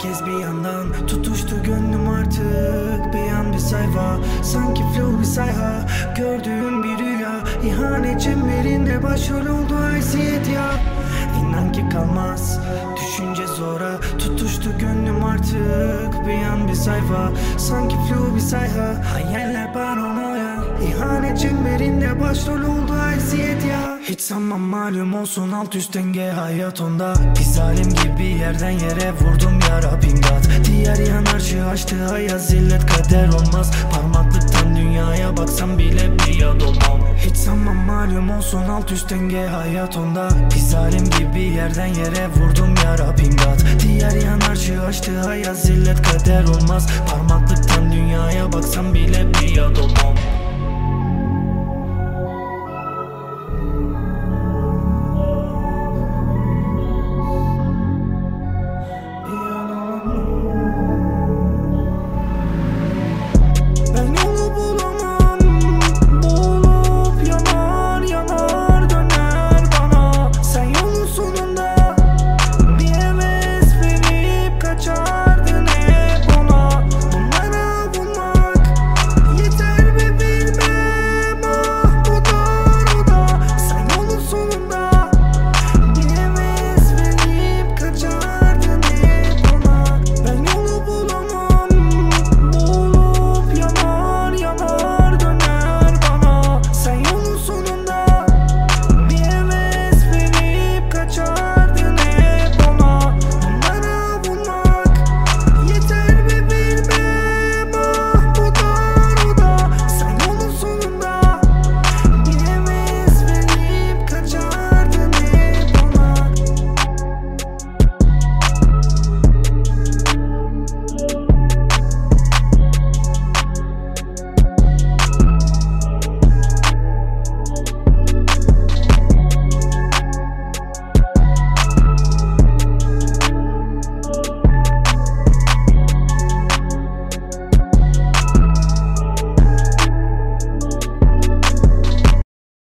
herkes bir yandan. Tutuştu gönlüm artık bir an bir sayfa. Sanki flow bir sayha, gördüğün bir rüya. İhanet çemberinde başrol oldu haysiyet ya. İnan ki kalmaz düşünce zora. Tutuştu gönlüm artık bir an bir sayfa. Sanki flow bir sayha, hayaller paranoya. İhanet çemberinde başrol oldu haysiyet ya. Hiç sanmam malum olsun alt üst denge hayat onda. Bir zalim gibi yerden yere vurdum ya Rabbim God. Diğer yanarcı açtı hayat zillet kader olmaz. Parmaklıktan dünyaya baksam bile bir yad olmam. Hiç sanmam malum olsun alt üst denge hayat onda. Bir zalim gibi yerden yere vurdum ya Rabbim God. Diğer yanarcı açtı hayat zillet kader olmaz. Parmaklıktan dünyaya baksam bile bir yad olmam.